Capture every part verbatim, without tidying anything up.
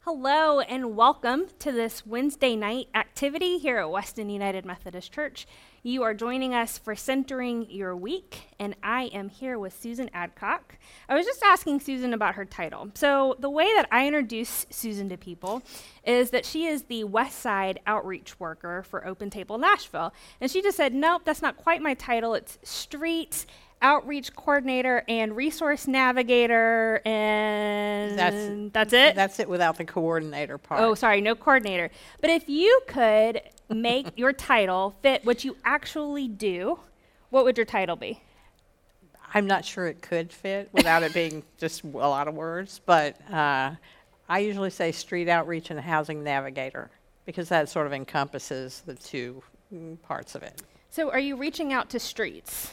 Hello and welcome to this Wednesday night activity here at Weston United Methodist Church. You are joining us for Centering Your Week, and I am here with Susan Adcock. I was just asking Susan about her title. So the way that I introduce Susan to people is that she is the West Side Outreach Worker for Open Table Nashville. And she just said, nope, that's not quite my title. It's Street Outreach Coordinator and Resource Navigator, and That's, that's it? That's it without the coordinator part. Oh, sorry, no coordinator. But if you could make your title fit what you actually do, what would your title be? I'm not sure it could fit without it being just a lot of words, but uh, I usually say Street Outreach and Housing Navigator because that sort of encompasses the two mm, parts of it. So are you reaching out to streets?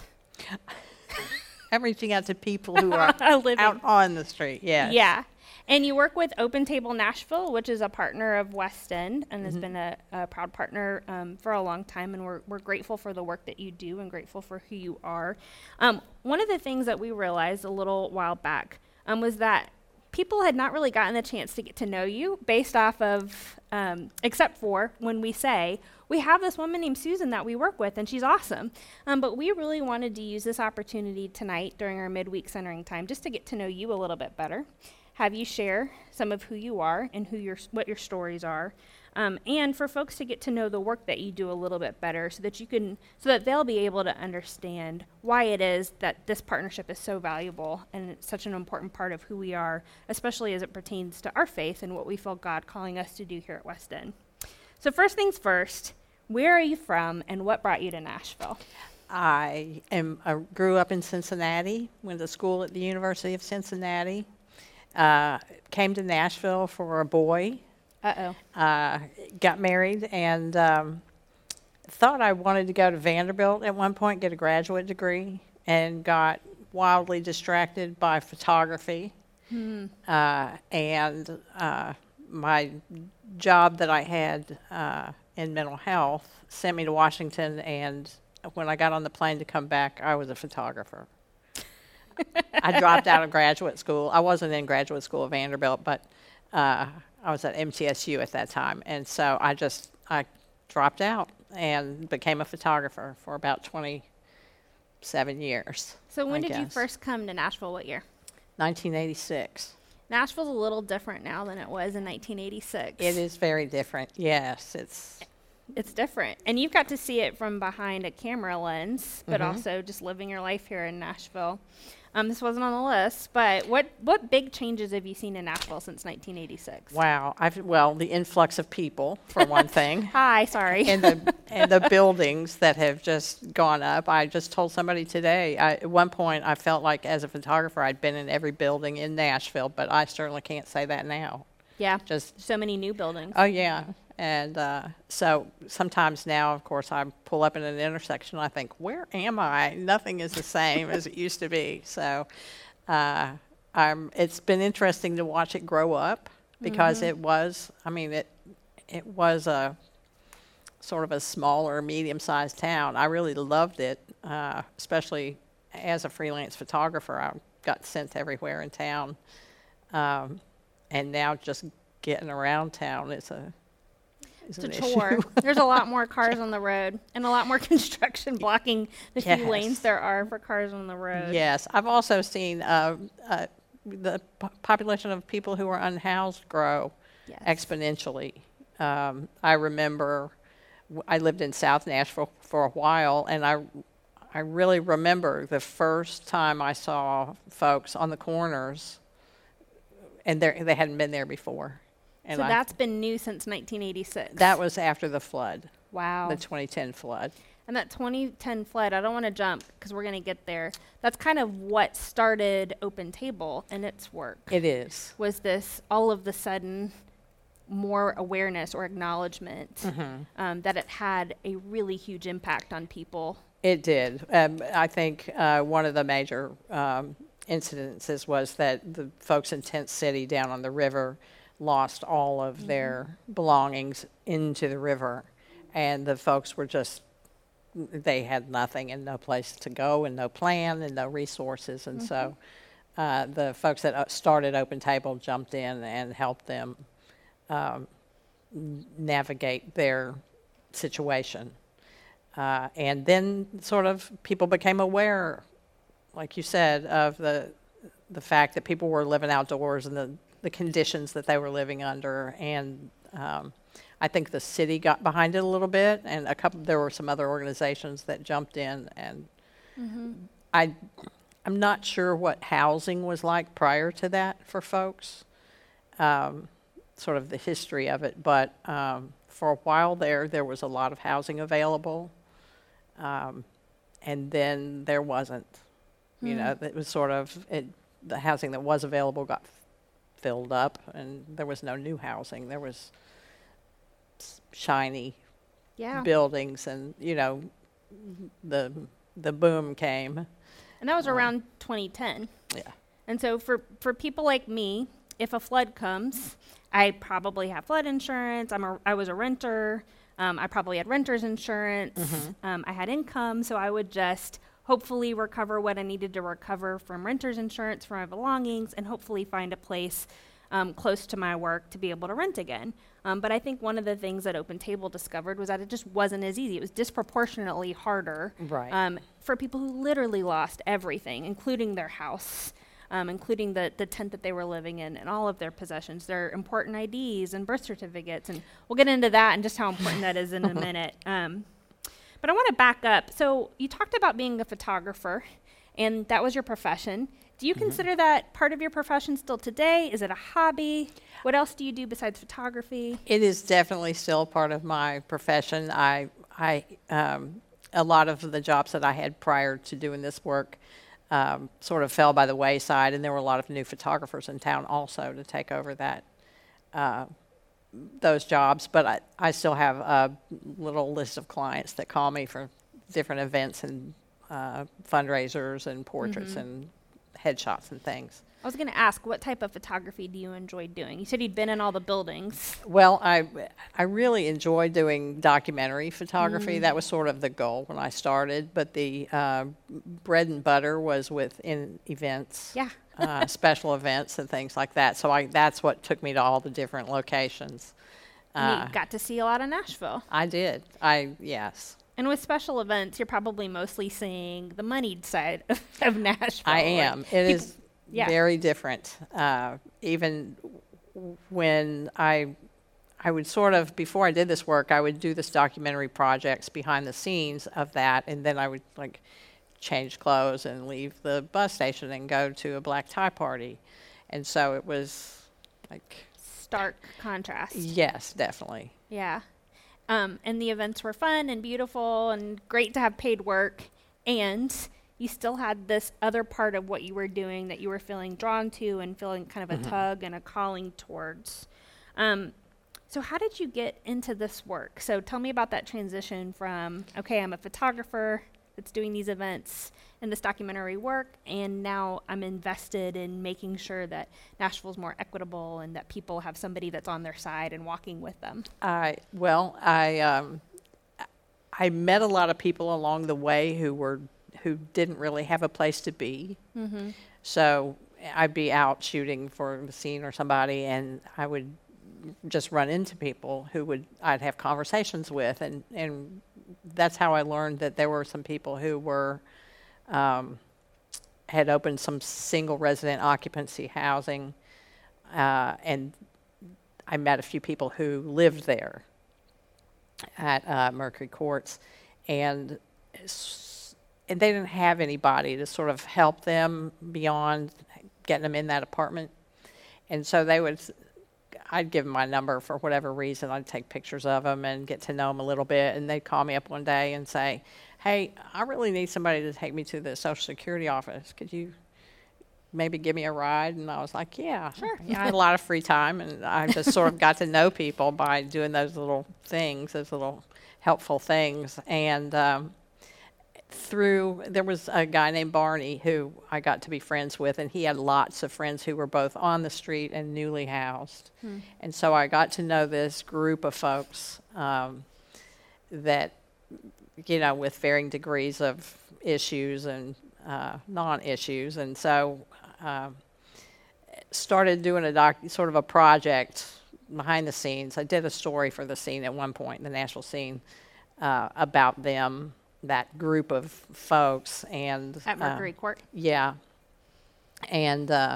I'm reaching out to people who are out on the street, yes. Yeah. And you work with Open Table Nashville, which is a partner of Weston and mm-hmm. has been a, a proud partner um, for a long time. And we're, we're grateful for the work that you do and grateful for who you are. Um, one of the things that we realized a little while back um, was that people had not really gotten the chance to get to know you based off of, um, except for when we say, we have this woman named Susan that we work with, and she's awesome. Um, but we really wanted to use this opportunity tonight during our midweek centering time just to get to know you a little bit better, have you share some of who you are and who your what your stories are, um, and for folks to get to know the work that you do a little bit better so that you can, so that they'll be able to understand why it is that this partnership is so valuable and it's such an important part of who we are, especially as it pertains to our faith and what we feel God calling us to do here at Weston. So first things first, where are you from and what brought you to Nashville? I am. I grew up in Cincinnati, went to school at the University of Cincinnati, uh, came to Nashville for a boy. Uh-oh. Uh, got married and um, thought I wanted to go to Vanderbilt at one point, get a graduate degree, and got wildly distracted by photography. Hmm. Uh, and uh, my job that I had uh, in mental health sent me to Washington, and when I got on the plane to come back, I was a photographer. I dropped out of graduate school. I wasn't in graduate school at Vanderbilt, but uh, I was at M T S U at that time, and so I just I dropped out and became a photographer for about twenty-seven years. So when I did guess. you first come to Nashville? What year? nineteen eighty-six. Nashville's a little different now than it was in nineteen eighty-six. It is very different. Yes, it's it's different, and you've got to see it from behind a camera lens, but mm-hmm. also just living your life here in Nashville. Um, this wasn't on the list, but what what big changes have you seen in Nashville since nineteen eighty-six? Wow. I've well, the influx of people, for one thing. Hi, sorry. and the and the buildings that have just gone up. I just told somebody today, I, at one point I felt like as a photographer I'd been in every building in Nashville, but I certainly can't say that now. Yeah, just so many new buildings. Oh, yeah. And uh, so sometimes now, of course, I pull up in an intersection and I think, where am I? Nothing is the same as it used to be. So uh, I'm, it's been interesting to watch it grow up because mm-hmm. it was, I mean, it it was a sort of a smaller, medium-sized town. I really loved it, uh, especially as a freelance photographer. I got sent everywhere in town. Um, and now just getting around town is a It's a chore. There's a lot more cars on the road and a lot more construction blocking the yes. few lanes there are for cars on the road. Yes. I've also seen uh, uh, the p- population of people who are unhoused grow yes. exponentially. Um, I remember w- I lived in South Nashville for a while, and I, I really remember the first time I saw folks on the corners, and they hadn't been there before. And so I, that's been new since nineteen eighty-six. That was after the flood. Wow. The twenty ten flood. And that twenty ten flood, I don't want to jump because we're going to get there. That's kind of what started Open Table and its work. It is. Was this all of the sudden more awareness or acknowledgement mm-hmm. um, that it had a really huge impact on people? It did. Um, I think uh, one of the major um, incidences was that the folks in Tent City down on the river lost all of mm-hmm. their belongings into the river, and the folks were just, they had nothing and no place to go and no plan and no resources, and mm-hmm. so uh, the folks that started Open Table jumped in and helped them um, navigate their situation. Uh, and then sort of people became aware, like you said, of the the fact that people were living outdoors and the, the conditions that they were living under. And um, I think the city got behind it a little bit, and a couple there were some other organizations that jumped in. And mm-hmm. I, I'm not sure what housing was like prior to that for folks, um, sort of the history of it. But um, for a while there, there was a lot of housing available. Um, and then there wasn't, mm. you know, it was sort of, it, the housing that was available got f- filled up, and there was no new housing. There was shiny yeah. buildings, and, you know, the the boom came. And that was um, around twenty ten. Yeah. And so for, for people like me, if a flood comes, I probably have flood insurance. I'm a, I was a renter. Um, I probably had renter's insurance. Mm-hmm. Um, I had income, so I would just hopefully recover what I needed to recover from renter's insurance for my belongings, and hopefully find a place um, close to my work to be able to rent again. Um, but I think one of the things that Open Table discovered was that it just wasn't as easy. It was disproportionately harder right. um, for people who literally lost everything, including their house. Um, including the, the tent that they were living in and all of their possessions, their important I Ds and birth certificates. And we'll get into that and just how important that is in a minute. Um, but I want to back up. So you talked about being a photographer, and that was your profession. Do you mm-hmm. consider that part of your profession still today? Is it a hobby? What else do you do besides photography? It is definitely still part of my profession. I, I, um, a lot of the jobs that I had prior to doing this work Um, sort of fell by the wayside, and there were a lot of new photographers in town also to take over that uh, those jobs. But I, I still have a little list of clients that call me for different events and uh, fundraisers and portraits mm-hmm. and headshots and things. I was going to ask, what type of photography do you enjoy doing? You said you'd been in all the buildings. Well, I I really enjoy doing documentary photography. Mm. That was sort of the goal when I started. But the uh, bread and butter was within events, yeah, uh, special events and things like that. So I that's what took me to all the different locations. Uh, you got to see a lot of Nashville. I did. I yes. And with special events, you're probably mostly seeing the moneyed side of, of Nashville. I am. Like it people, is. Yeah. Very different. Uh, even when I, I would sort of, before I did this work, I would do this documentary projects behind the scenes of that, and then I would like change clothes and leave the bus station and go to a black tie party. And so it was like... stark contrast. Yes, definitely. Yeah. Um, and the events were fun and beautiful and great to have paid work, and you still had this other part of what you were doing that you were feeling drawn to and feeling kind of a mm-hmm. tug and a calling towards. Um, so how did you get into this work? So tell me about that transition from, okay, I'm a photographer that's doing these events and this documentary work, and now I'm invested in making sure that Nashville's more equitable and that people have somebody that's on their side and walking with them. I well, I um, I met a lot of people along the way who were who didn't really have a place to be. Mm-hmm. So I'd be out shooting for the scene or somebody, and I would just run into people who would I'd have conversations with, and, and that's how I learned that there were some people who were um, had opened some single resident occupancy housing, uh, and I met a few people who lived there at uh, Mercury Courts, and and they didn't have anybody to sort of help them beyond getting them in that apartment. And so they would, I'd give them my number for whatever reason. I'd take pictures of them and get to know them a little bit. And they'd call me up one day and say, hey, I really need somebody to take me to the Social Security office. Could you maybe give me a ride? And I was like, yeah. Sure. Yeah, I had a lot of free time, and I just sort of got to know people by doing those little things, those little helpful things. And um, through, there was a guy named Barney who I got to be friends with, and he had lots of friends who were both on the street and newly housed. Hmm. And so I got to know this group of folks um, that, you know, with varying degrees of issues and uh, non-issues. And so uh, started doing a doc, sort of a project behind the scenes. I did a story for the Scene at one point, the Nashville Scene, uh, about them, that group of folks. And At Mercury uh, Court. Yeah. And uh,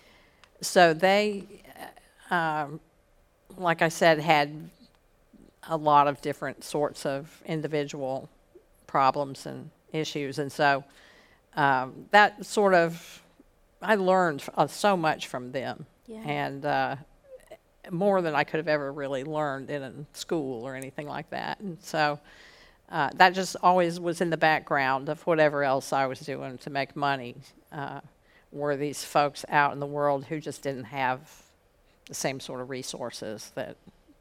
so they, uh, like I said, had a lot of different sorts of individual problems and issues. And so um, that sort of, I learned uh, so much from them. Yeah. And uh, more than I could have ever really learned in a school or anything like that. And so uh, that just always was in the background of whatever else I was doing to make money, uh, were these folks out in the world who just didn't have the same sort of resources that.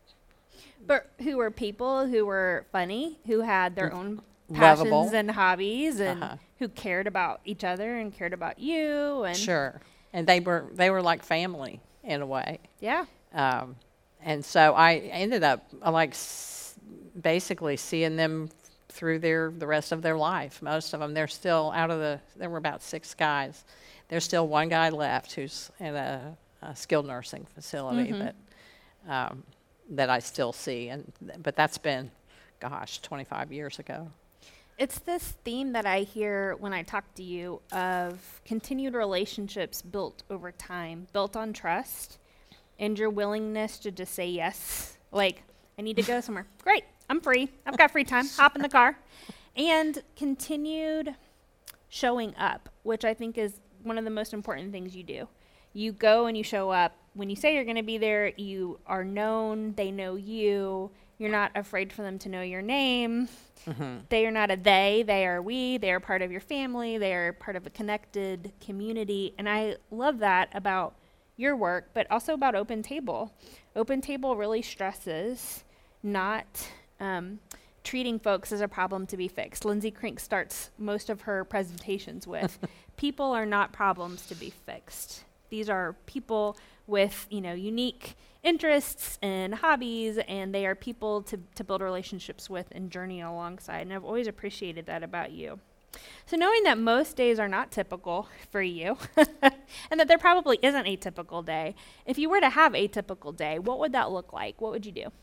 But who were people who were funny, who had their own Lovable. passions and hobbies, and Uh-huh. who cared about each other and cared about you. And Sure. And they were they were like family in a way. yeah. Um, and so I ended up uh, like s- basically seeing them through their the rest of their life. Most of them, they're still out of the. There were about six guys. There's still one guy left who's in a, a skilled nursing facility Mm-hmm. that um, that I still see. And but that's been, gosh, twenty-five years ago. It's this theme that I hear when I talk to you of continued relationships built over time, built on trust, and your willingness to just say yes. Like, I need to go somewhere. Great, I'm free. I've got free time. Hop in the car. And continued showing up, which I think is one of the most important things you do. You go and you show up. When you say you're going to be there, you are known. They know you. You're not afraid for them to know your name. Mm-hmm. They are not a they, they are we. They are part of your family. They are part of a connected community. And I love that about your work, but also about Open Table. Open Table really stresses not um, treating folks as a problem to be fixed. Lindsay Krink starts most of her presentations with, people are not problems to be fixed. These are people with, you know, unique interests and hobbies, and they are people to, to build relationships with and journey alongside. And I've always appreciated that about you. So knowing that most days are not typical for you, and that there probably isn't a typical day, if you were to have a typical day, what would that look like? What would you do?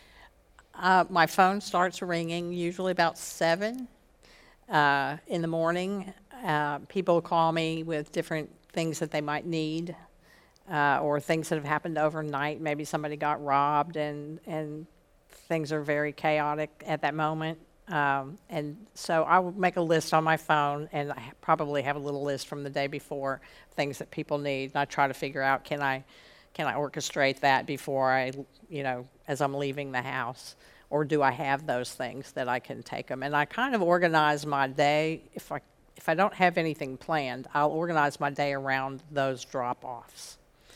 Uh, my phone starts ringing usually about seven uh, in the morning. Uh, people call me with different things that they might need, uh, or things that have happened overnight. Maybe somebody got robbed, and and things are very chaotic at that moment. Um, and so I will make a list on my phone, and I ha- probably have a little list from the day before, things that people need. And I try to figure out, can I can I orchestrate that before I, you know, as I'm leaving the house? Or do I have those things that I can take them? And I kind of organize my day. If I if I don't have anything planned, I'll organize my day around those drop-offs.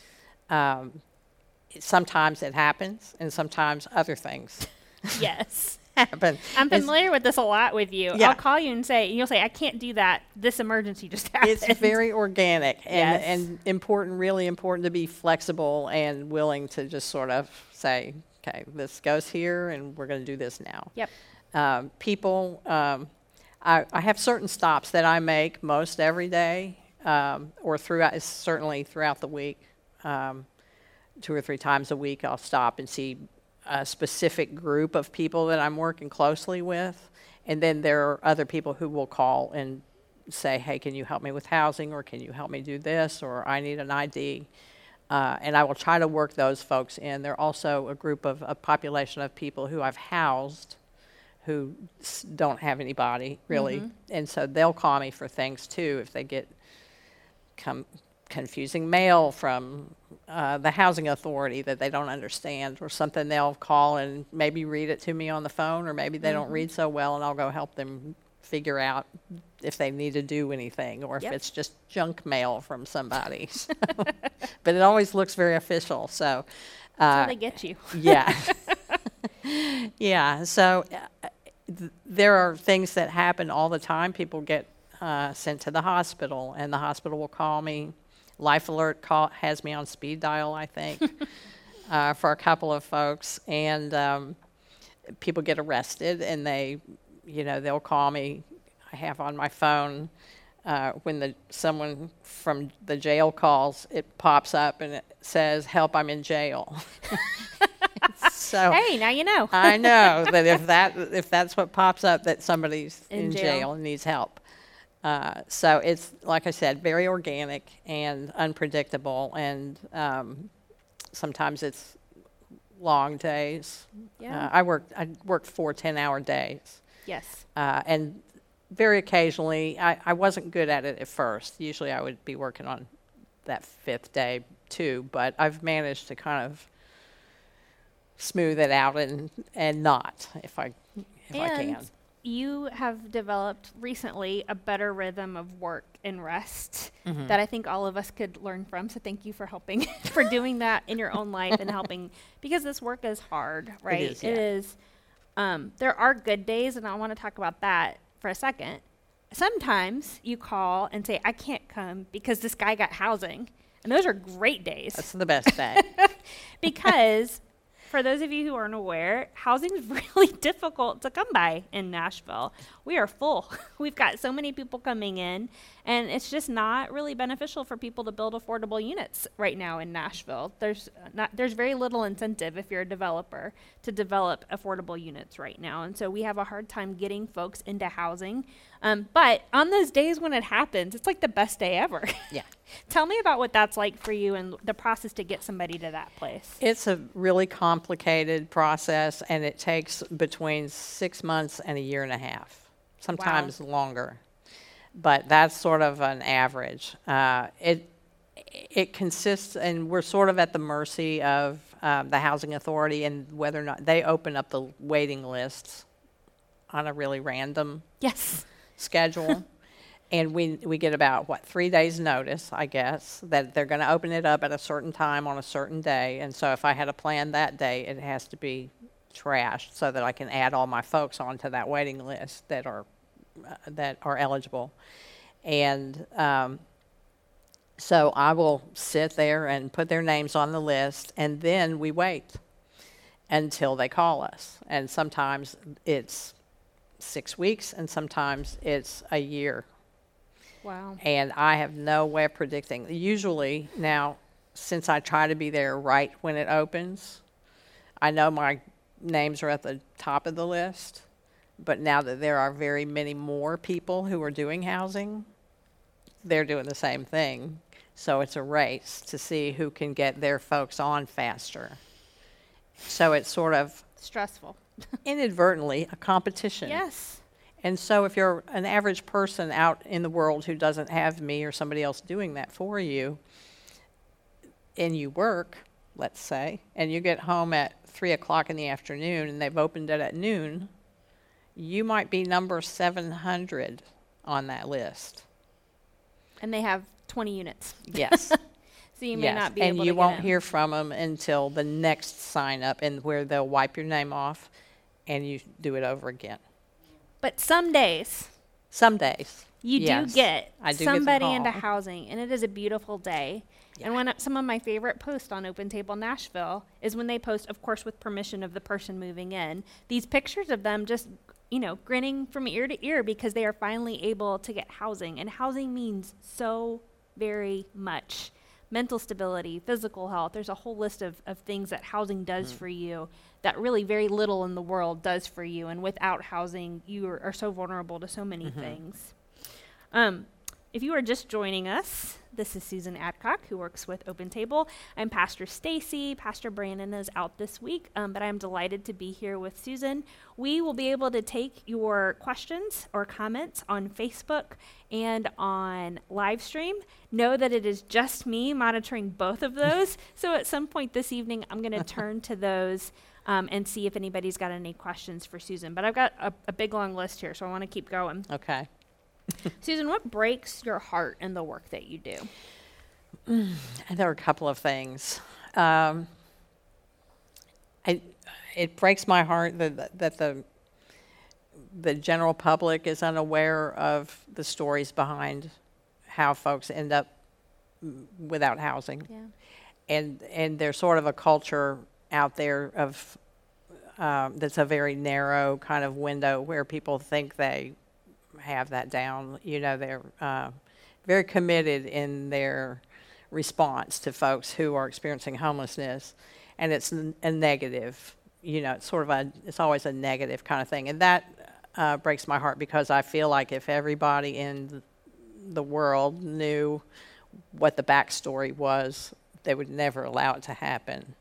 Um, it- sometimes it happens, and sometimes other things Yes. happen. I'm It's- familiar with this a lot with you. Yeah. I'll call you and say, and you'll say, I can't do that. This emergency just happened. It's very organic and, Yes. and important, really important to be flexible and willing to just sort of say, okay, this goes here and we're going to do this now. Yep. Um, people, um, I, I have certain stops that I make most every day, um, or throughout, certainly throughout the week. Um, two or three times a week, I'll stop and see a specific group of people that I'm working closely with. And then there are other people who will call and say, hey, can you help me with housing, or can you help me do this, or I need an I D. Uh, and I will try to work those folks in. They're also a group of a population of people who I've housed who s- don't have anybody, really. Mhm. And so they'll call me for things, too, if they get com- confusing mail from uh, the housing authority that they don't understand, or something. They'll call and maybe read it to me on the phone, or maybe they don't Mhm. read so well, and I'll go help them figure out if they need to do anything, or if Yep. it's just junk mail from somebody. But it always looks very official, so. That's how Uh, they get you. yeah. Yeah, so uh, th- there are things that happen all the time. People get uh, sent to the hospital, and the hospital will call me. Life Alert call, has me on speed dial, I think, uh, for a couple of folks. And um, people get arrested, and they, you know, they'll call me. I have on my phone, uh, when the someone from the jail calls, it pops up and it says, help, I'm in jail. So Hey, now you know. I know that if that if that's what pops up, that somebody's in, In jail. jail. and needs help. Uh, so it's, like I said, very organic and unpredictable, and um, sometimes it's long days. Yeah. Uh, I worked I worked four ten-hour days, Yes. uh, and very occasionally I, I wasn't good at it at first. Usually I would be working on that fifth day too, but I've managed to kind of smooth it out and and not if I if I And can. you have developed recently a better rhythm of work and rest Mm-hmm. that I think all of us could learn from. So thank you for helping, for doing that in your own life and helping, because this work is hard, right? is, It yeah. is. Um, there are good days, and I want to talk about that for a second. Sometimes you call and say, I can't come because this guy got housing. And those are great days. That's the best day. Because for those of you who aren't aware, housing is really difficult to come by in Nashville. We are full. We've got so many people coming in, and it's just not really beneficial for people to build affordable units right now in Nashville. There's not there's very little incentive if you're a developer to develop affordable units right now, and so we have a hard time getting folks into housing. Um, but on those days when it happens, it's like the best day ever. Yeah. Tell me about what that's like for you and the process to get somebody to that place. It's a really complicated process, and it takes between six months and a year and a half, sometimes longer. But that's sort of an average. Uh, it it consists, and we're sort of at the mercy of um, the housing authority and whether or not they open up the waiting lists on a really random Yes. schedule. And we we get about, what, three days notice, I guess, that they're going to open it up at a certain time on a certain day. And so if I had a plan that day, it has to be trashed so that I can add all my folks onto that waiting list that are uh, that are eligible. And um, so I will sit there and put their names on the list, and then we wait until they call us. And sometimes it's six weeks, and sometimes it's a year. Wow. And I have no way of predicting. Usually now, since I try to be there right when it opens, I know my names are at the top of the list. But now that there are very many more people who are doing housing, they're doing the same thing. So it's a race to see who can get their folks on faster. So it's sort of Stressful. inadvertently a competition. Yes. And so if you're an average person out in the world who doesn't have me or somebody else doing that for you, and you work, let's say, and you get home at three o'clock in the afternoon and they've opened it at noon, you might be number seven hundred on that list. And they have twenty units. Yes. So you may Yes. not be and able you to won't get in. hear from them until the next sign up, and where they'll wipe your name off and you do it over again. But some days Some days. you Yes, do get I do get the somebody into call. housing, and it is a beautiful day. Yeah. And one of, some of my favorite posts on Open Table Nashville is when they post, of course, with permission of the person moving in, these pictures of them just, you know, grinning from ear to ear because they are finally able to get housing. And housing means so very much. Mental stability, physical health. There's a whole list of, of things that housing does Mm. for you that really very little in the world does for you. And without housing, you are, are so vulnerable to so many Mhm. things. Um, if you are just joining us, this is Susan Adcock, who works with Open Table. I'm Pastor Stacy. Pastor Brandon is out this week, um, but I'm delighted to be here with Susan. We will be able to take your questions or comments on Facebook and on live stream. Know that it is just me monitoring both of those. So at some point this evening, I'm going to turn to those um, and see if anybody's got any questions for Susan. But I've got a, a big long list here, so I want to keep going. Okay. Susan, what breaks your heart in the work that you do? And there are a couple of things. Um, I, it breaks my heart that, that the the general public is unaware of the stories behind how folks end up mm, without housing. Yeah. And and there's sort of a culture out there of um, that's a very narrow kind of window where people think they have that down. You know, they're uh, very committed in their response to folks who are experiencing homelessness. and it's n- a negative, you know, it's sort of a, it's always a negative kind of thing. And that uh, breaks my heart, because I feel like if everybody in the world knew what the backstory was, they would never allow it to happen,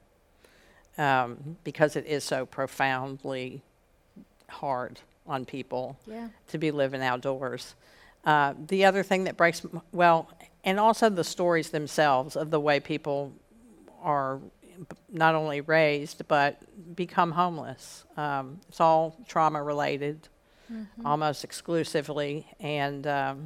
um, because it is so profoundly hard on people Yeah. to be living outdoors. Uh, the other thing that breaks, m- well, and also the stories themselves of the way people are b- not only raised but become homeless. Um, it's all trauma related, almost exclusively, and um,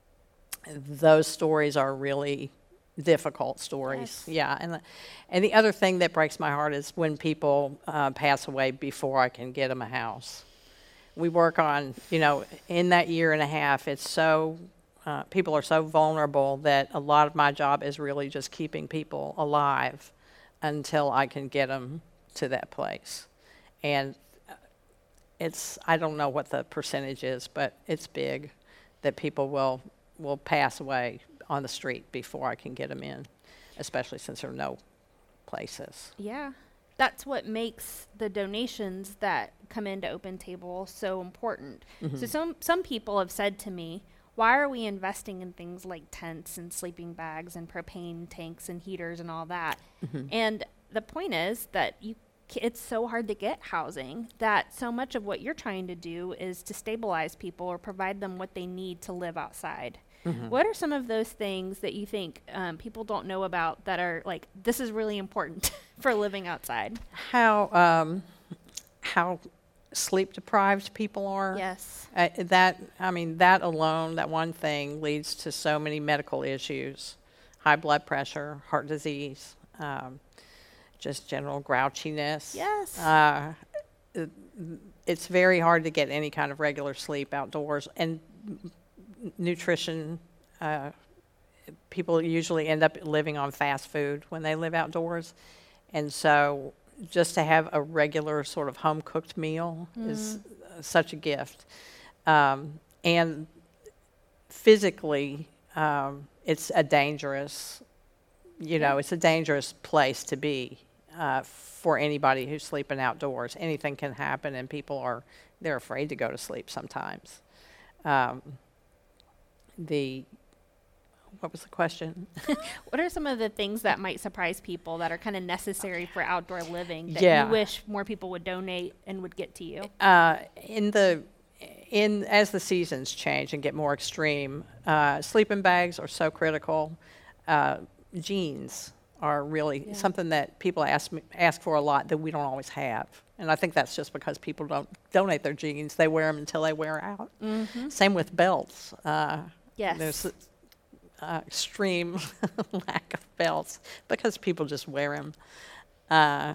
those stories are really difficult stories. Yes. Yeah, and the, and the other thing that breaks my heart is when people uh, pass away before I can get them a house. We work on, you know, in that year and a half, it's so, uh, people are so vulnerable that a lot of my job is really just keeping people alive until I can get them to that place. And it's, I don't know what the percentage is, but it's big that people will, will pass away on the street before I can get them in, especially since there are no places. Yeah. That's what makes the donations that come into Open Table so important. Mm-hmm. So some some people have said to me, why are we investing in things like tents and sleeping bags and propane tanks and heaters and all that? Mm-hmm. And the point is that you c- it's so hard to get housing that so much of what you're trying to do is to stabilize people or provide them what they need to live outside. Mm-hmm. What are some of those things that you think um, people don't know about that are like, this is really important for living outside? How um, how sleep deprived people are. Yes. Uh, that I mean, that alone, that one thing leads to so many medical issues: high blood pressure, heart disease, um, just general grouchiness. Yes. Uh, it, it's very hard to get any kind of regular sleep outdoors, and nutrition. Uh, people usually end up living on fast food when they live outdoors, and so just to have a regular sort of home cooked meal mm. is uh, such a gift. Um, and physically, um, it's a dangerous, you know, it's a dangerous place to be uh, for anybody who's sleeping outdoors. Anything can happen, and people are, they're afraid to go to sleep sometimes. Um, the What was the question? What are some of the things that might surprise people that are kind of necessary for outdoor living that yeah. you wish more people would donate and would get to you? Uh, in the in as the seasons change and get more extreme, uh, sleeping bags are so critical. Uh, jeans are really Yeah. something that people ask me, ask for a lot that we don't always have, and I think that's just because people don't donate their jeans; they wear them until they wear out. Mm-hmm. Same with belts. Uh, Yes. There's uh, extreme lack of belts because people just wear them. Uh,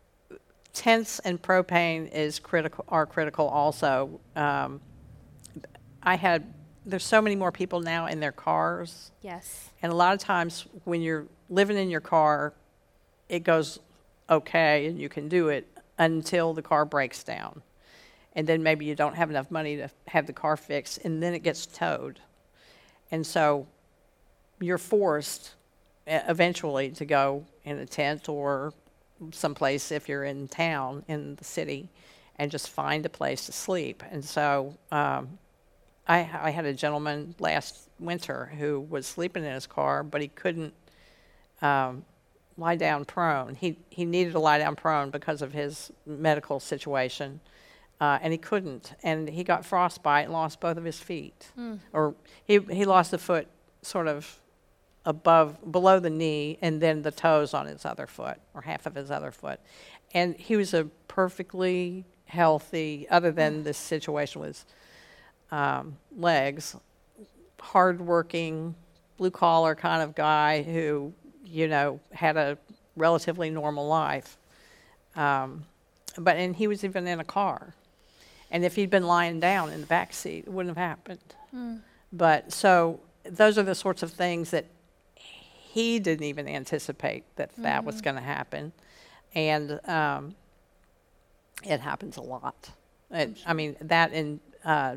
tents and propane is critical. Are critical also. Um, I had. There's so many more people now in their cars, Yes. and a lot of times when you're living in your car, it goes okay and you can do it until the car breaks down, and then maybe you don't have enough money to have the car fixed, and then it gets towed. And so you're forced uh, eventually to go in a tent or someplace if you're in town, in the city, and just find a place to sleep. And so um, I, I had a gentleman last winter who was sleeping in his car, but he couldn't um, lie down prone. He, he needed to lie down prone because of his medical situation. Uh, and he couldn't, and he got frostbite and lost both of his feet. Mm. Or he he lost the foot sort of above, below the knee, and then the toes on his other foot, or half of his other foot. And he was a perfectly healthy, other than this situation with his um, legs, hardworking, blue-collar kind of guy who, you know, had a relatively normal life. Um, but, and he was even in a car. And if he'd been lying down in the back seat, it wouldn't have happened. Mm. But so those are the sorts of things that he didn't even anticipate that mm-hmm. that was going to happen. And um, it happens a lot. It, sure. I mean, that and uh,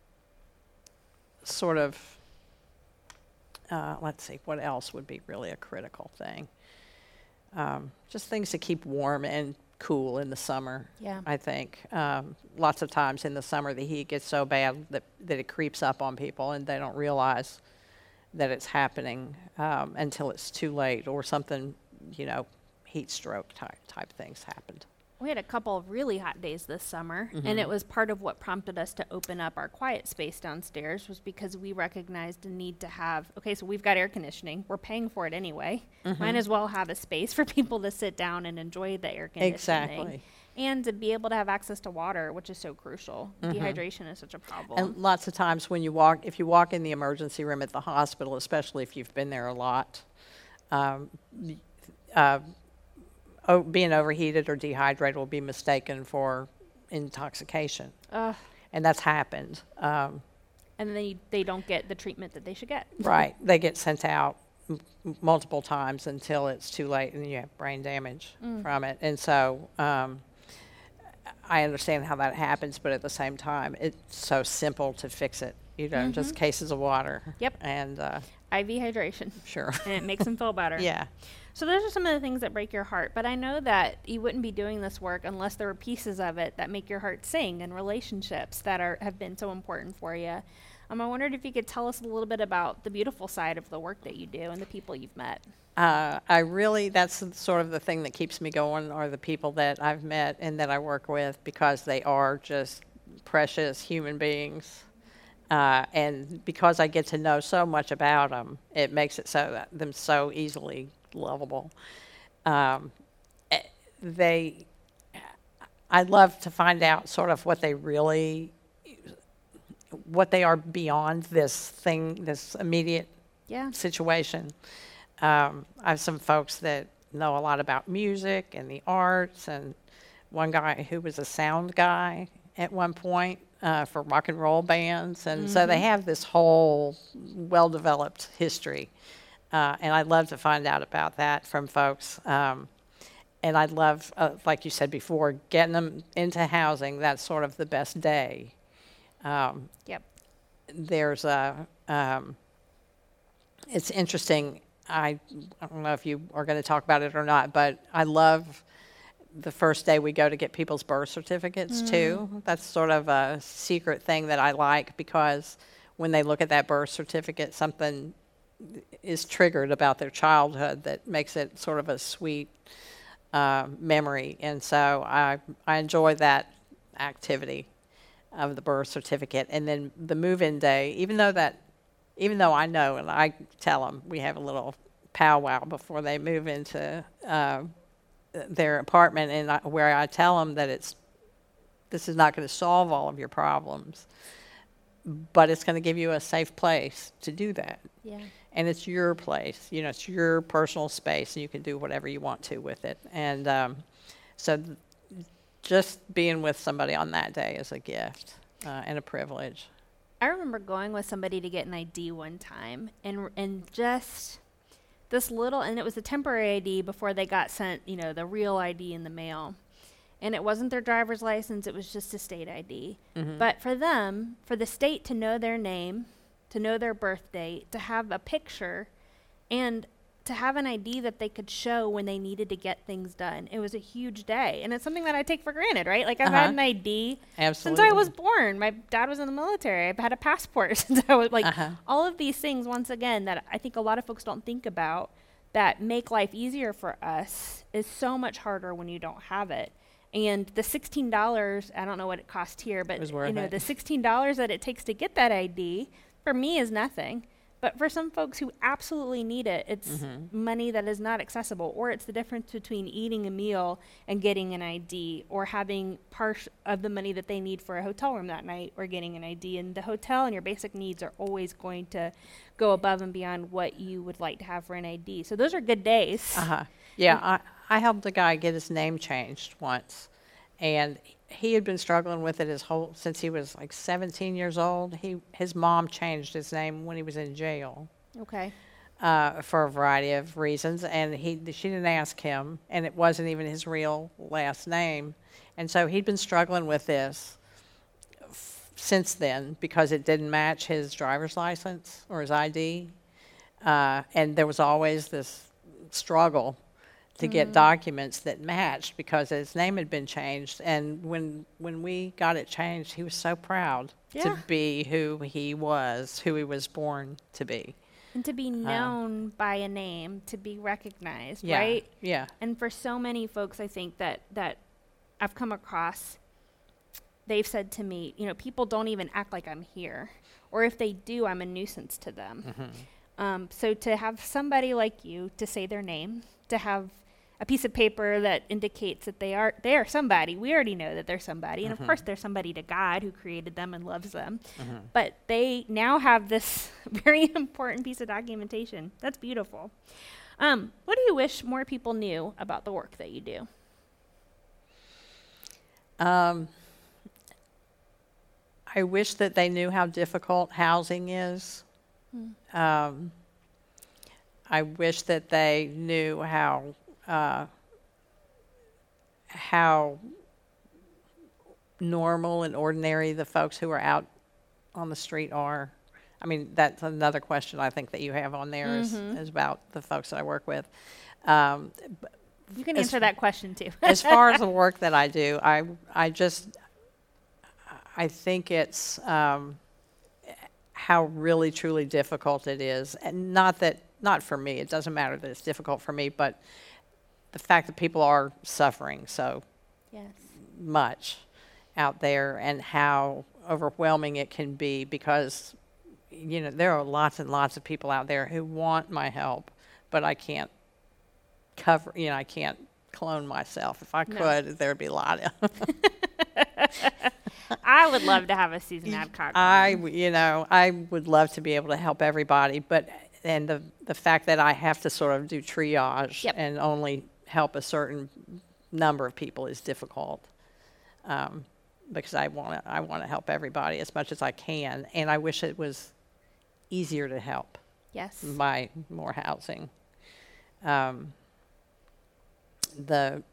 sort of, uh, let's see, what else would be really a critical thing? um, just things to keep warm and cool in the summer. Yeah. I think um, lots of times in the summer the heat gets so bad that that it creeps up on people and they don't realize that it's happening um, until it's too late, or something, you know, heat stroke type type things happened. We had a couple of really hot days this summer, Mm-hmm. and it was part of what prompted us to open up our quiet space downstairs, was because we recognized a need to have, okay, so we've got air conditioning. We're paying for it anyway. Mm-hmm. Might as well have a space for people to sit down and enjoy the air conditioning. Exactly. And to be able to have access to water, which is so crucial. Mm-hmm. Dehydration is such a problem. And lots of times when you walk, if you walk in the emergency room at the hospital, especially if you've been there a lot, um, y- uh, o- being overheated or dehydrated will be mistaken for intoxication. Ugh. And that's happened. Um, And then they, they don't get the treatment that they should get. right. They get sent out m- m- multiple times until it's too late and you have brain damage Mm. from it. And so um, I understand how that happens, but at the same time, it's so simple to fix it. You know, just cases of water. Yep. And uh, I V hydration. sure. And it makes them feel better. Yeah. So those are some of the things that break your heart. But I know that you wouldn't be doing this work unless there were pieces of it that make your heart sing, and relationships that are have been so important for you. Um, I wondered if you could tell us a little bit about the beautiful side of the work that you do and the people you've met. Uh, I really, that's the- sort of the thing that keeps me going, are the people that I've met and that I work with, because they are just precious human beings. Uh, and because I get to know so much about them, it makes it so that them so easily lovable. Um, eh, they, I'd love to find out sort of what they really, what they are beyond this thing, this immediate Yeah. situation. Um, I have some folks that know a lot about music and the arts, and one guy who was a sound guy at one point uh, for rock and roll bands, and so they have this whole well-developed history. Uh, and I'd love to find out about that from folks. Um, and I'd love, uh, like you said before, getting them into housing. That's sort of the best day. Um, Yep. there's a, um, it's interesting. I, I don't know if you are going to talk about it or not, but I love the first day we go to get people's birth certificates too. That's sort of a secret thing that I like, because when they look at that birth certificate, something is triggered about their childhood that makes it sort of a sweet uh, memory. And so I, I enjoy that activity of the birth certificate. And then the move-in day, even though that, even though I know, and I tell them, we have a little powwow before they move into uh, their apartment, and I, where I tell them that it's, this is not going to solve all of your problems, but it's going to give you a safe place to do that. Yeah. And it's your place, you know, it's your personal space, and you can do whatever you want to with it. And um, so th- just being with somebody on that day is a gift uh, and a privilege. I remember going with somebody to get an I D one time, and and just this little, and it was a temporary I D before they got sent, you know, the real I D in the mail. And it wasn't their driver's license, it was just a state I D. Mm-hmm. But for them, for the state to know their name, to know their birth date, to have a picture, and to have an I D that they could show when they needed to get things done, it was a huge day. And it's something that I take for granted, right? Like, I've Uh-huh. had an I D Absolutely. since I was born. My dad was in the military. I've had a passport since I was, like, Uh-huh. all of these things, once again, that I think a lot of folks don't think about, that make life easier for us, is so much harder when you don't have it. And the sixteen dollars, I don't know what it cost here, but, was you worth know, it. the sixteen dollars that it takes to get that I D, for me, is nothing. But for some folks who absolutely need it, it's Mm-hmm. money that is not accessible, or it's the difference between eating a meal and getting an I D, or having part of the money that they need for a hotel room that night, or getting an I D. And the hotel and your basic needs are always going to go above and beyond what you would like to have for an I D. So those are good days. Uh-huh. Yeah, I, I helped a guy get his name changed once, and he had been struggling with it his whole, since he was like seventeen years old. He, his mom changed his name when he was in jail Okay. uh, for a variety of reasons, and he, she didn't ask him, and it wasn't even his real last name. And so he'd been struggling with this f- since then, because it didn't match his driver's license or his I D. Uh, and there was always this struggle to get documents that matched because his name had been changed. And when when we got it changed, he was so proud Yeah. to be who he was, who he was born to be. And to be known by a name, to be recognized, Yeah, right? yeah. And for so many folks, I think that that I've come across, they've said to me, you know, people don't even act like I'm here. Or if they do, I'm a nuisance to them. Mm-hmm. Um, so to have somebody like you to say their name, to have a piece of paper that indicates that they are they are somebody. We already know that they're somebody. And Mm-hmm. of course, they're somebody to God who created them and loves them. Mm-hmm. But they now have this very important piece of documentation. That's beautiful. Um, what do you wish more people knew about the work that you do? Um, I wish that they knew how difficult housing is. Hmm. Um, I wish that they knew how uh, how normal and ordinary the folks who are out on the street are. I mean, that's another question I think that you have on there is, Mhm. is about the folks that I work with. Um, You can As- answer that question too. as far as the work that I do, I I just I think it's um, how really truly difficult it is, and not that not for me. It doesn't matter that it's difficult for me, but the fact that people are suffering so Yes. much out there, and how overwhelming it can be, because you know there are lots and lots of people out there who want my help, but I can't cover, you know, I can't clone myself. If I No. could, there'd be a lot of I would love to have a Susan Adcock. I, clone. w- you know, I would love to be able to help everybody, but, and the, the fact that I have to sort of do triage Yep. and only help a certain number of people is difficult. Um, because I want to, I want to help everybody as much as I can, and I wish it was easier to help Yes. by more housing. Um, the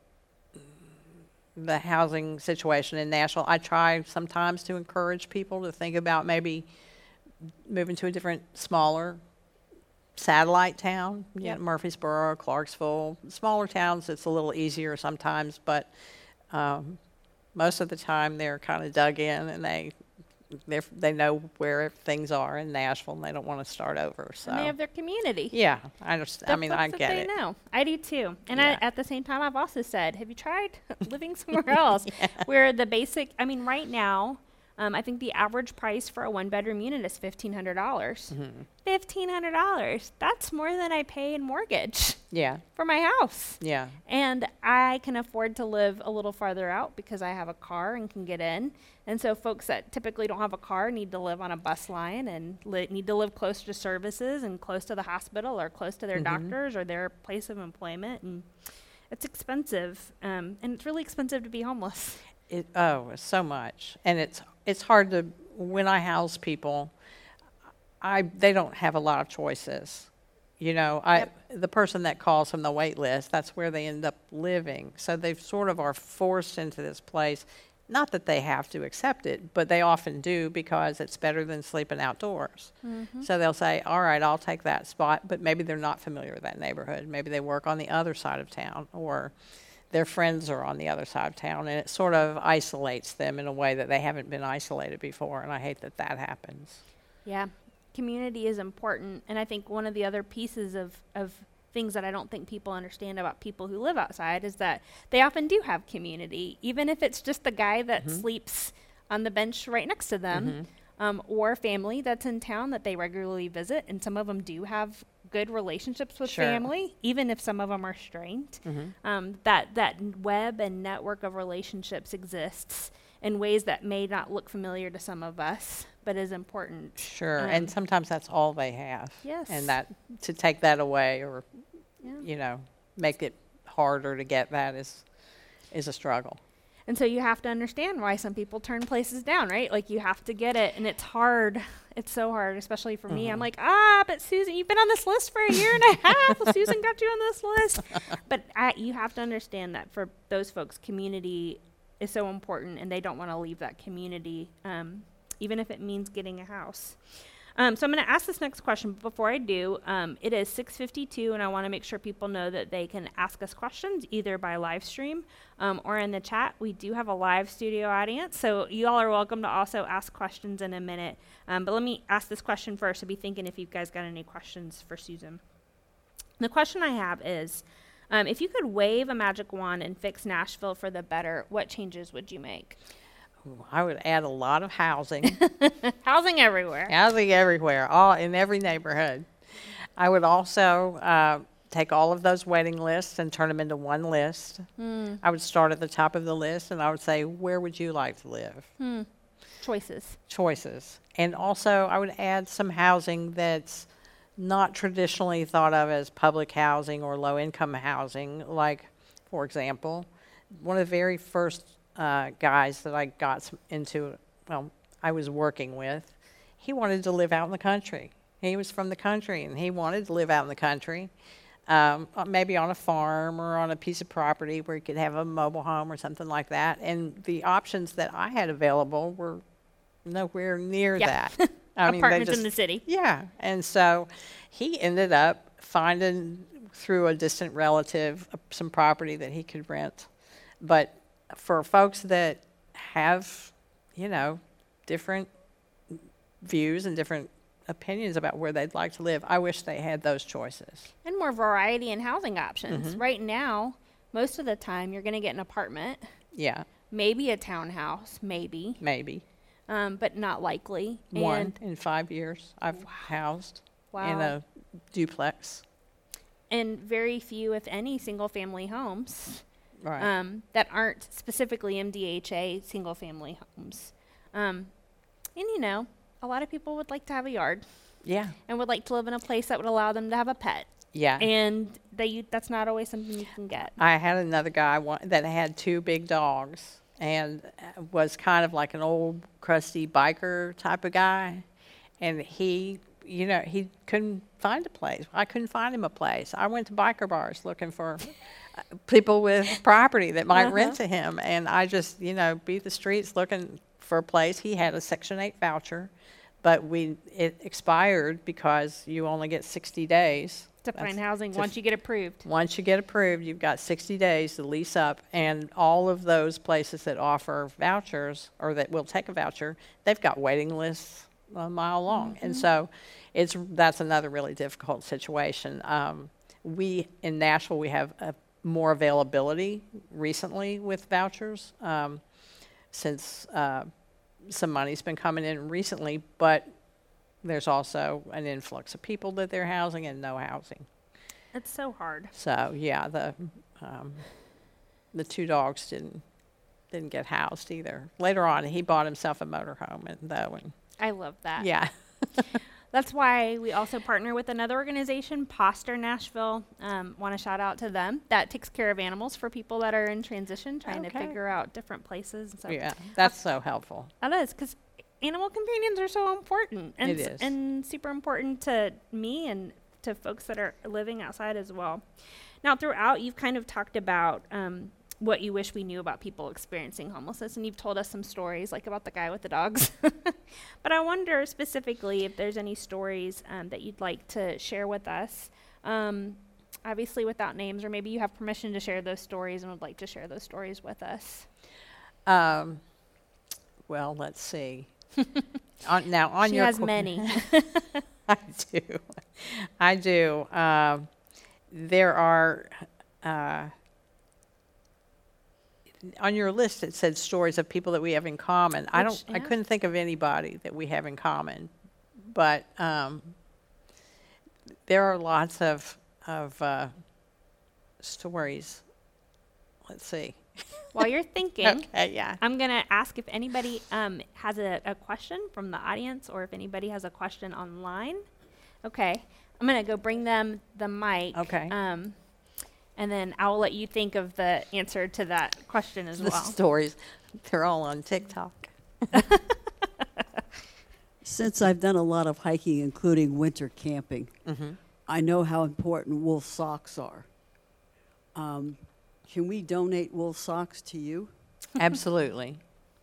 the housing situation in Nashville, I try sometimes to encourage people to think about maybe moving to a different, smaller satellite town. You Yep. know, Murfreesboro, Clarksville, smaller towns. It's a little easier sometimes, but um, most of the time they're kind of dug in, and they they they know where things are in Nashville, and they don't want to start over. So And they have their community. yeah, I understand. I They're mean, folks I that get they it. know. I do too. And Yeah. I, at the same time, I've also said, have you tried living somewhere else where the basic, I mean, right now, um, I think the average price for a one bedroom unit is fifteen hundred dollars. Mm-hmm. fifteen hundred dollars. That's more than I pay in mortgage Yeah, for my house. yeah, And I can afford to live a little farther out because I have a car and can get in. And so folks that typically don't have a car need to live on a bus line and li- need to live close to services and close to the hospital or close to their Mhm. doctors or their place of employment. And it's expensive. Um, and it's really expensive to be homeless. it, oh, it's so much, and it's it's hard to, when I house people, I they don't have a lot of choices. You know, I Yep. the person that calls from the wait list, that's where they end up living. So they sort of are forced into this place. Not that they have to accept it, but they often do, because it's better than sleeping outdoors. Mm-hmm. So they'll say, all right, I'll take that spot, but maybe they're not familiar with that neighborhood. Maybe they work on the other side of town, or their friends are on the other side of town, and it sort of isolates them in a way that they haven't been isolated before, and I hate that that happens. Yeah. Community is important. And I think one of the other pieces of, of things that I don't think people understand about people who live outside is that they often do have community, even if it's just the guy that Mhm. sleeps on the bench right next to them, Mhm. um, or family that's in town that they regularly visit. And some of them do have good relationships with Sure. family, even if some of them are strained. Mhm. Um, that that n- web and network of relationships exists in ways that may not look familiar to some of us, but is important. Sure, Um, and sometimes that's all they have. Yes. And that, to take that away, or, Yeah. you know, make it harder to get that is, is a struggle. And so you have to understand why some people turn places down, right? Like you have to get it, and it's hard. It's so hard, especially for me. I'm Mhm. like, ah, but Susan, you've been on this list for a year and a half. Well, Susan got you on this list. But I, you have to understand that for those folks, community is so important, and they don't want to leave that community, um, even if it means getting a house. Um, so I'm going to ask this next question, but before I do, um, it is six fifty-two, and I want to make sure people know that they can ask us questions either by live stream um, or in the chat. We do have a live studio audience, so you all are welcome to also ask questions in a minute. Um, but let me ask this question first, so be thinking if you guys got any questions for Susan. The question I have is, um, if you could wave a magic wand and fix Nashville for the better, what changes would you make? I would add a lot of housing. Housing everywhere. Housing everywhere, all in every neighborhood. I would also uh, take all of those waiting lists and turn them into one list. Mm. I would start at the top of the list, and I would say, where would you like to live? Mm. Choices. Choices. And also, I would add some housing that's not traditionally thought of as public housing or low-income housing. Like, for example, one of the very first Uh, guys that I got some into, well, I was working with, he wanted to live out in the country. He was from the country, and he wanted to live out in the country, um, maybe on a farm or on a piece of property where he could have a mobile home or something like that. And the options that I had available were nowhere near yeah. that. I mean, Apartments just, in the city. Yeah, and so he ended up finding, through a distant relative, uh, some property that he could rent. But for folks that have, you know, different views and different opinions about where they'd like to live, I wish they had those choices. And more variety in housing options. Mm-hmm. Right now, most of the time, you're going to get an apartment. Yeah. Maybe a townhouse, maybe. Maybe. Um, but not likely. One and in five years I've wow. housed wow. in a duplex. And very few, if any, single-family homes. Right. Um, that aren't specifically M D H A single-family homes. Um, and, you know, a lot of people would like to have a yard. Yeah. And would like to live in a place that would allow them to have a pet. Yeah. And they, you, that's not always something you can get. I had another guy one, that had two big dogs and was kind of like an old, crusty biker type of guy. And he, you know, he couldn't find a place. I couldn't find him a place. I went to biker bars looking for people with property that might uh-huh. rent to him, and I just, you know, beat the streets looking for a place. He had a Section eight voucher, but we it expired because you only get sixty days to That's find housing once f- you get approved. Once you get approved, you've got sixty days to lease up, and all of those places that offer vouchers or that will take a voucher, they've got waiting lists a mile long, mm-hmm. and so it's that's another really difficult situation. Um, we in Nashville we have a more availability recently with vouchers um, since uh, some money's been coming in recently, but there's also an influx of people that they're housing and no housing. It's so hard. So yeah, the um, the two dogs didn't didn't get housed either. Later on, he bought himself a motorhome, and though, and I love that. Yeah. That's why we also partner with another organization, Poster Nashville. Um, want to shout out to them. That takes care of animals for people that are in transition, trying okay. to figure out different places. And so yeah, that's so helpful. That is, because animal companions are so important. And it is. And super important to me and to folks that are living outside as well. Now, throughout, you've kind of talked about um, what you wish we knew about people experiencing homelessness, and you've told us some stories, like about the guy with the dogs. But I wonder specifically if there's any stories um, that you'd like to share with us, um, obviously without names, or maybe you have permission to share those stories and would like to share those stories with us. Um, well, let's see. on, now, on she your has qu- many. I do. I do. Um, there are... Uh, on your list, it said stories of people that we have in common. Which, I don't. Yeah. I couldn't think of anybody that we have in common, but um, there are lots of of uh, stories. Let's see. While you're thinking, okay, yeah, I'm gonna ask if anybody um, has a, a question from the audience, or if anybody has a question online. Okay, I'm gonna go bring them the mic. Okay. Um, And then I will let you think of the answer to that question as the well. The stories, they're all on TikTok. Since I've done a lot of hiking, including winter camping, mm-hmm. I know how important wool socks are. Um, can we donate wool socks to you? Absolutely.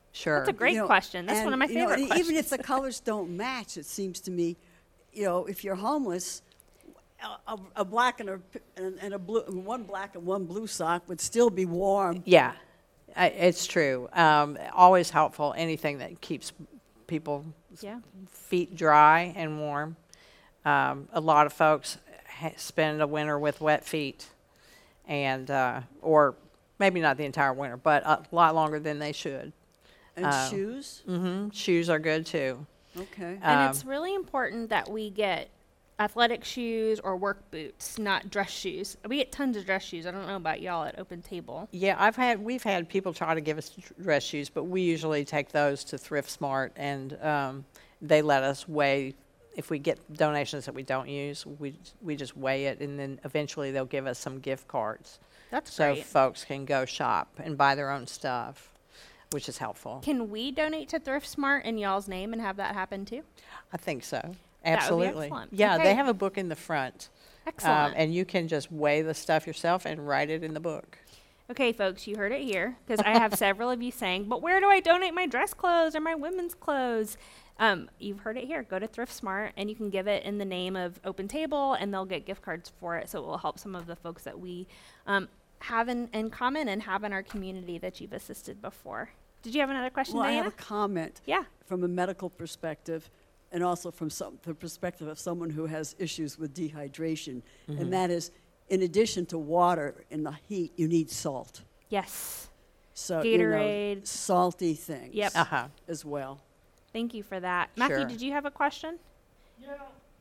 Sure. That's a great You know, question. That's one of my and, you know, favorite and questions. Even if the colors don't match, it seems to me, you know, if you're homeless, a, a, a black and a, and, and a blue, one black and one blue sock would still be warm. Yeah, I- it's true. Um, always helpful, anything that keeps people's Yeah. feet dry and warm. Um, a lot of folks ha- spend a winter with wet feet, and uh, or maybe not the entire winter, but a lot longer than they should. And Uh, shoes? hmm Shoes are good too. Okay. And Um, it's really important that we get athletic shoes or work boots, not dress shoes. We get tons of dress shoes. I don't know about y'all at Open Table. Yeah, I've had we've had people try to give us dress shoes, but we usually take those to Thrift Smart, and um, they let us weigh. If we get donations that we don't use, we we just weigh it, and then eventually they'll give us some gift cards, That's so great. folks can go shop and buy their own stuff, which is helpful. Can we donate to Thrift Smart in y'all's name and have that happen too? I think so. would be Absolutely. excellent. Yeah, Okay. they have a book in the front, um, Excellent. and you can just weigh the stuff yourself and write it in the book. Okay, folks, you heard it here because I have several of you saying, but where do I donate my dress clothes or my women's clothes? Um, you've heard it here. Go to Thrift Smart and you can give it in the name of Open Table and they'll get gift cards for it. So it will help some of the folks that we um, have in, in common and have in our community that you've assisted before. Did you have another question, Well, I Diana? have a comment Yeah. from a medical perspective and also from some, the perspective of someone who has issues with dehydration. And that is, in addition to water in the heat, you need salt. Yes. So, Gatorade. you know, salty things Yep. Uh-huh. as well. Thank you for that. Matthew, Sure. did you have a question? Yeah,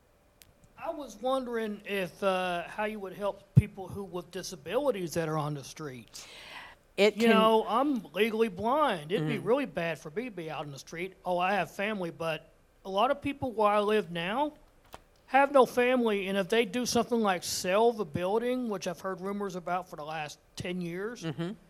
I was wondering if uh, how you would help people who with disabilities that are on the streets. It You can, know, I'm legally blind. It'd be really bad for me to be out in the street. Oh, I have family, but a lot of people where I live now have no family, and if they do something like sell the building, which I've heard rumors about for the last ten years,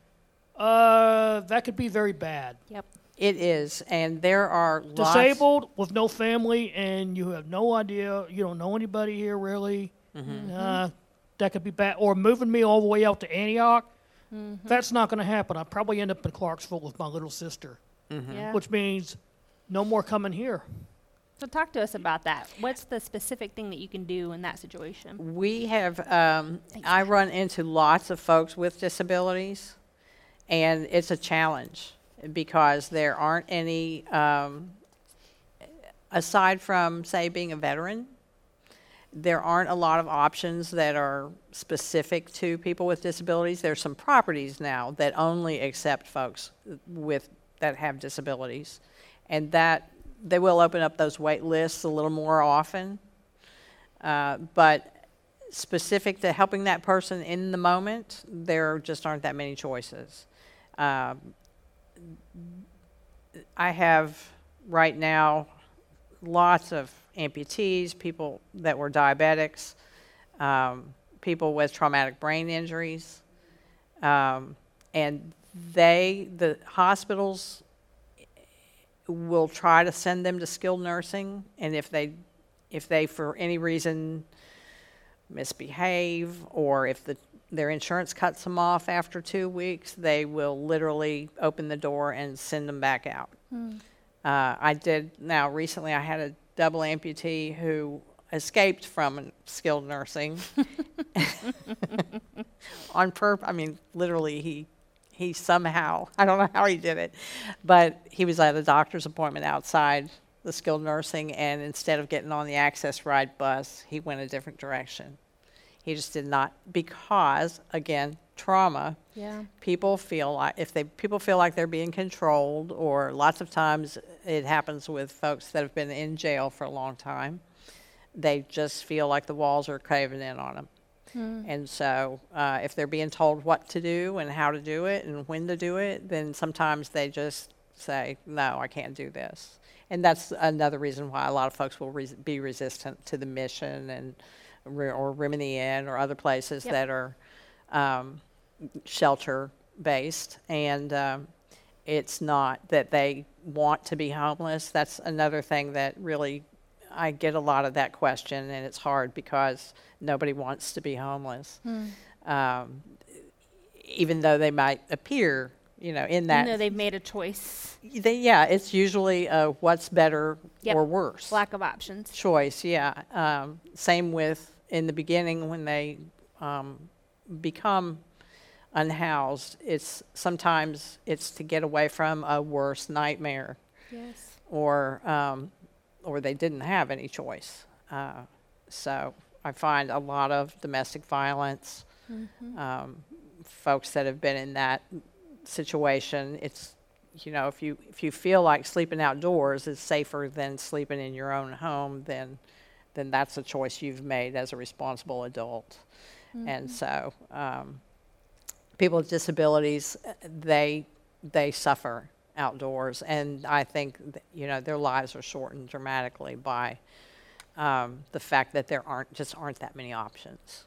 uh, that could be very bad. Yep. it is, and there are lots. Disabled with no family, and you have no idea, you don't know anybody here really. Uh, that could be bad. Or moving me all the way out to Antioch, that's not going to happen. I'll probably end up in Clarksville with my little sister, Yeah. which means no more coming here. So talk to us about that. What's the specific thing that you can do in that situation? We have, um, Thanks, I Matt. run into lots of folks with disabilities, and it's a challenge because there aren't any, um, aside from, say, being a veteran, there aren't a lot of options that are specific to people with disabilities. There's some properties now that only accept folks with, that have disabilities, and that, they will open up those wait lists a little more often. Uh, but specific to helping that person in the moment, there just aren't that many choices. Um, I have right now lots of amputees, people that were diabetics, um, people with traumatic brain injuries, um, and they, the hospitals will try to send them to skilled nursing, and if they, if they for any reason misbehave, or if the, their insurance cuts them off after two weeks, they will literally open the door and send them back out. Uh, I did, now recently I had a double amputee who escaped from skilled nursing on purpose. I mean, literally he He somehow, I don't know how he did it, but he was at a doctor's appointment outside the skilled nursing, and instead of getting on the Access Ride bus, he went a different direction. He just did not, because, again, trauma, Yeah. people feel like, if they, people feel like they're being controlled, or lots of times it happens with folks that have been in jail for a long time, they just feel like the walls are caving in on them. And so uh, if they're being told what to do and how to do it and when to do it, then sometimes they just say, no, I can't do this. And that's another reason why a lot of folks will res- be resistant to the Mission and or Rimini Inn or other places Yep. that are um, shelter-based. And um, it's not that they want to be homeless. That's another thing that really, I get a lot of that question, and it's hard because nobody wants to be homeless. Um, even though they might appear you know, in Even that. though they've made a choice, They, yeah, it's usually a what's better Yep. or worse lack of options. choice. Yeah. Um, same with in the beginning when they um, become unhoused. It's sometimes it's to get away from a worse nightmare, Yes. or um, or they didn't have any choice. Uh, so I find a lot of domestic violence. Um, folks that have been in that situation, it's, you know, if you if you feel like sleeping outdoors is safer than sleeping in your own home, then then that's a choice you've made as a responsible adult. And so um, people with disabilities, uh, they they suffer outdoors, and I think th- you know, their lives are shortened dramatically by um, the fact that there aren't just aren't that many options.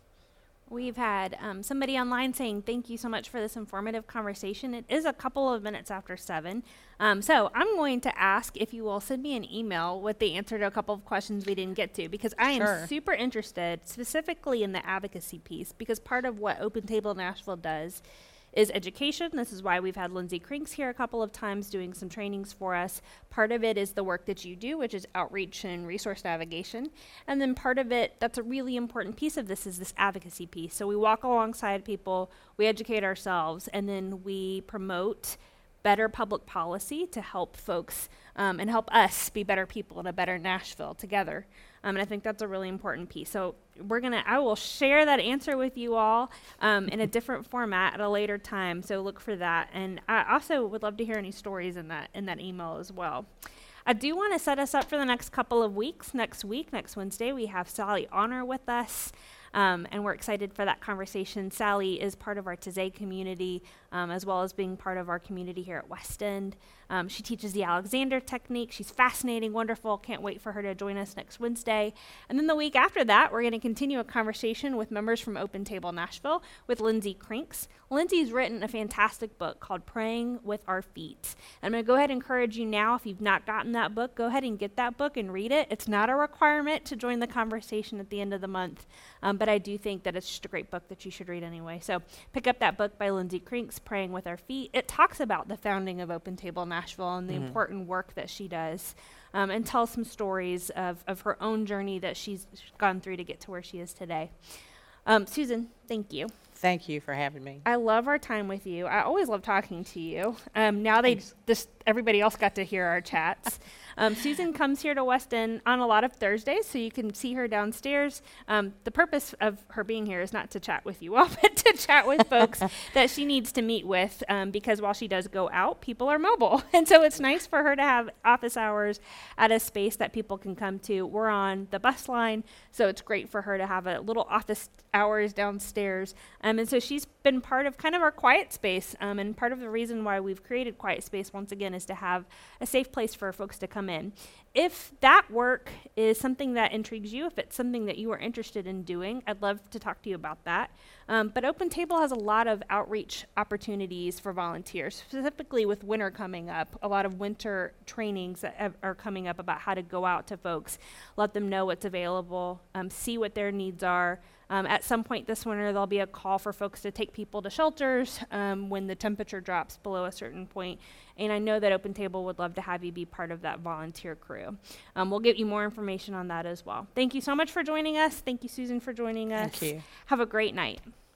We've had um, somebody online saying, thank you so much for this informative conversation. It is a couple of minutes after seven. Um, so I'm going to ask if you will send me an email with the answer to a couple of questions we didn't get to, because I am Sure. super interested specifically in the advocacy piece, because part of what Open Table Nashville does is education. This is why we've had Lindsay Crinks here a couple of times doing some trainings for us. Part of it is the work that you do, which is outreach and resource navigation. And then part of it, that's a really important piece of this, is this advocacy piece. So we walk alongside people, we educate ourselves, and then we promote better public policy to help folks um, and help us be better people in a better Nashville together. Um, and I think that's a really important piece. So we're gonna, I will share that answer with you all um, in a different format at a later time. So look for that. And I also would love to hear any stories in that in that email as well. I do want to set us up for the next couple of weeks. Next week, next Wednesday, we have Sally Honor with us. Um, and we're excited for that conversation. Sally is part of our Taizé community, um, as well as being part of our community here at West End. Um, she teaches the Alexander technique. She's fascinating, wonderful. Can't wait for her to join us next Wednesday. And then the week after that, we're going to continue a conversation with members from Open Table Nashville with Lindsay Crinks. Lindsay's written a fantastic book called Praying with Our Feet. I'm going to go ahead and encourage you now, if you've not gotten that book, go ahead and get that book and read it. It's not a requirement to join the conversation at the end of the month, um, but I do think that it's just a great book that you should read anyway. So pick up that book by Lindsay Crinks, Praying with Our Feet. It talks about the founding of Open Table Nashville and the Mhm. important work that she does, um, and tells some stories of, of her own journey that she's gone through to get to where she is today. Um, Susan, thank you. Thank you for having me. I love our time with you. I always love talking to you. Um, now they Thanks. just everybody else got to hear our chats. Um, Susan comes here to West End on a lot of Thursdays, so you can see her downstairs. Um, the purpose of her being here is not to chat with you all, but to chat with folks that she needs to meet with, um, because while she does go out, people are mobile. And so it's nice for her to have office hours at a space that people can come to. We're on the bus line, so it's great for her to have a little office hours downstairs. Um, and so she's been part of kind of our quiet space. Um, and part of the reason why we've created Quiet Space, once again, is to have a safe place for folks to come in. If that work is something that intrigues you, if it's something that you are interested in doing, I'd love to talk to you about that. Um, but Open Table has a lot of outreach opportunities for volunteers, specifically with winter coming up. A lot of winter trainings that have, are coming up about how to go out to folks, let them know what's available, um, see what their needs are. Um, at some point this winter, there'll be a call for folks to take people to shelters um, when the temperature drops below a certain point. And I know that Open Table would love to have you be part of that volunteer crew. Um, we'll get you more information on that as well. Thank you so much for joining us. Thank you, Susan, for joining us. Thank you. Have a great night.